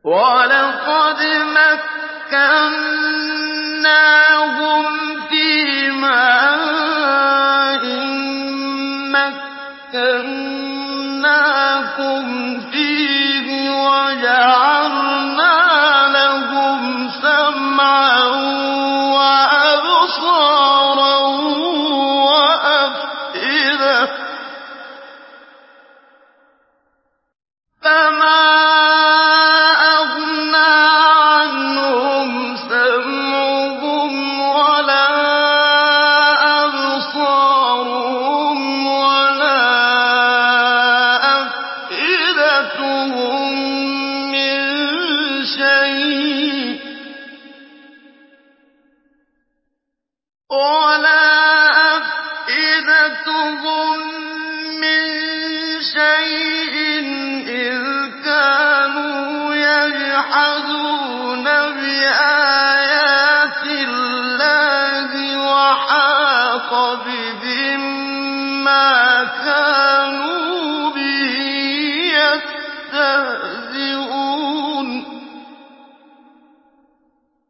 وَلَقَدْ مَكَّنَّاهُمْ فِيمَا إِن مَّكَّنَّاكُمْ فِيهِ وَجَعَلْنَا لَهُمْ سَمْعًا وَأَبْصَارًا وَأَفْئِدَةً فَمَا أَغْنَىٰ عَنْهُمْ سَمْعُهُمْ وَلَا أَبْصَارُهُمْ وَلَا أَفْئِدَتُهُم مِّن شَيْءٍ إِذْ كَانُوا يَجْحَدُونَ بِآيَاتِ اللَّهِ وَحَاقَ بِهِم مَّا كَانُوا بِهِ يَسْتَهْزِئُونَ